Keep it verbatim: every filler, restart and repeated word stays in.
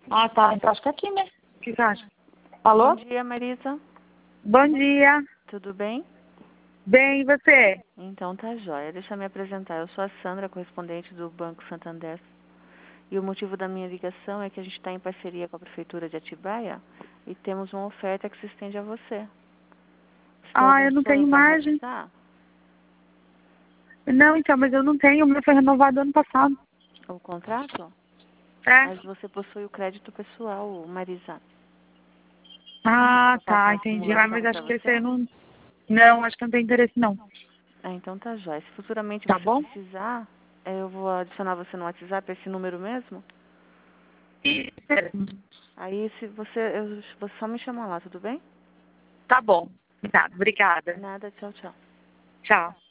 Ah, tá. Então acho que é aqui, né? O que você acha? Bom Alô? dia, Marisa. Bom dia. Tudo bem? Bem, e você? Então tá jóia. Deixa eu me apresentar. Eu sou a Sandra, correspondente do Banco Santander. E o motivo da minha ligação é que a gente está em parceria com a Prefeitura de Atibaia e temos uma oferta que se estende a você. Você tem Ah, algum eu não sonho tenho para margem. realizar? Não, então, mas eu não tenho. O meu foi renovado ano passado. O contrato? É? Mas você possui o crédito pessoal, Marisa. Ah, Eu tá. passar a Entendi. Ah, mas simulação para acho que esse aí você? não... Não, acho que não tem interesse, não. Ah, então tá jóia. Se futuramente Tá você bom? precisar, eh, eu vou adicionar você no WhatsApp, esse número mesmo. E- Aí se você, eu, você só me chama lá, tudo bem? Tá bom. Tá, obrigada. Nada, tchau, tchau. Tchau.